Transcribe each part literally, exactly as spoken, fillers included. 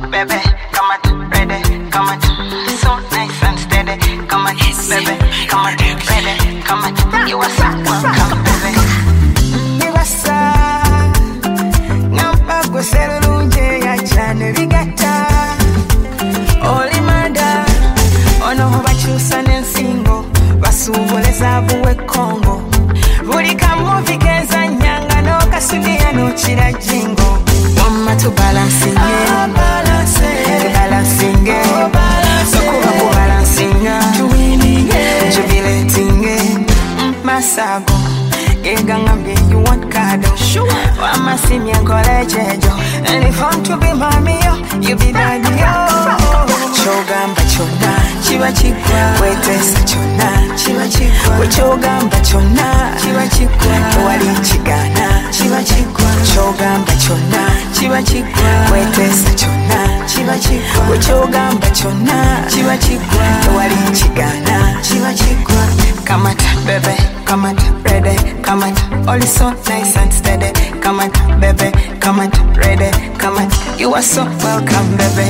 baby, come on, ready, come on, so nice and steady, come on, baby, come on, ready, come on, you are so welcome, baby. Mibasa, nampa kuselunje ya chane vigata, oli mada, ono bachusa nensingo, basubuleza buwe Kongo, buli kamuvi kenza nyanga no kasudia no chira jingo. Mama to balancing it, balancing it, Sokuba ko balancing it, jubilating it, Masago, Egangambi, you want cado, Wama simi college, and if I'm to be mommy, you be daddy, Chogamba chona, chiwa chikwa, wetesa chona, chiwa chikwa, chogamba chona, chiwa chikwa, wali chigana, chiwa chikwa, chogamba chona, chiwa chikwa, wetesa chona, chiwa chikwa, chogamba chona, chiwa chikwa, wali chigana, chiwa chikwa. Kamata, baby, kamata, ready, kamata, all is so nice and steady, kamata, baby, kamata, ready, kamata, you are so welcome, baby.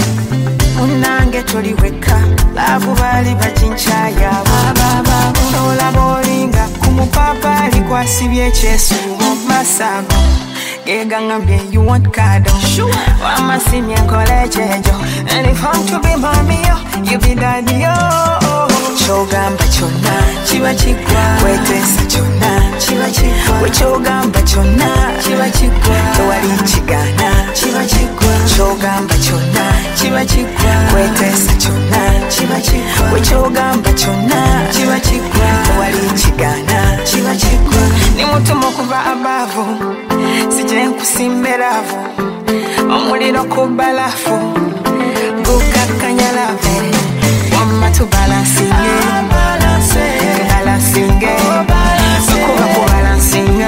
Unange toliweka lavu bali bachincha yabo baba ola bolinga kumupapa alikwasibye chesu Masago gegangambye you want cado wama simye kolejejo and if I'm to be mommy yo you be daddy yo chogamba chona chiwa chikwa wetesa chona chiwa chikwa chogamba chona chiwa chikwa wali chigana chiwa chikwa chogamba chona chiwa chikwa wetesa chona chiwa chikwa chogamba chona chiwa chikwa wali chigana chiwa chikwa ni mutu mokuva abavu sije nkusimberavu omuliro ku balafu gukakanya lave wama tu balancing it balancing it sokuba ku balancing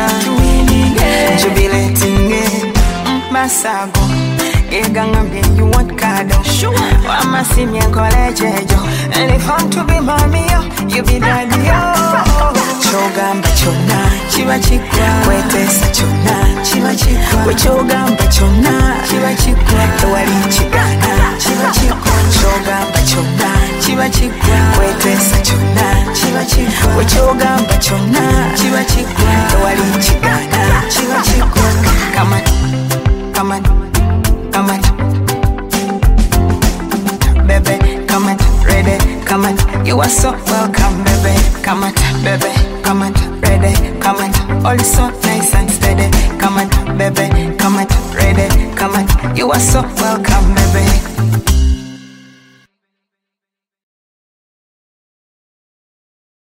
it jubilating it Masago egangambye you want cado wama simye kolejejo and if I'm to be mommy yo you be daddy yo chogamba chona chiwa chikwa wetesa chona chiwa chikwa chogamba chona chiwa chikwa wali chigana chiwa chikwa chogamba chona chiwa chikwa wetesa chona chiwa chikwa chogamba chona chiwa chikwa wali chigana chiwa chikwa. Come on, come on, come on, baby, come on, ready, come on, you are so welcome, baby, come on, baby, come on, ready, come on, all is so nice and steady, come on, baby, come on, ready, come on, you are so welcome, baby.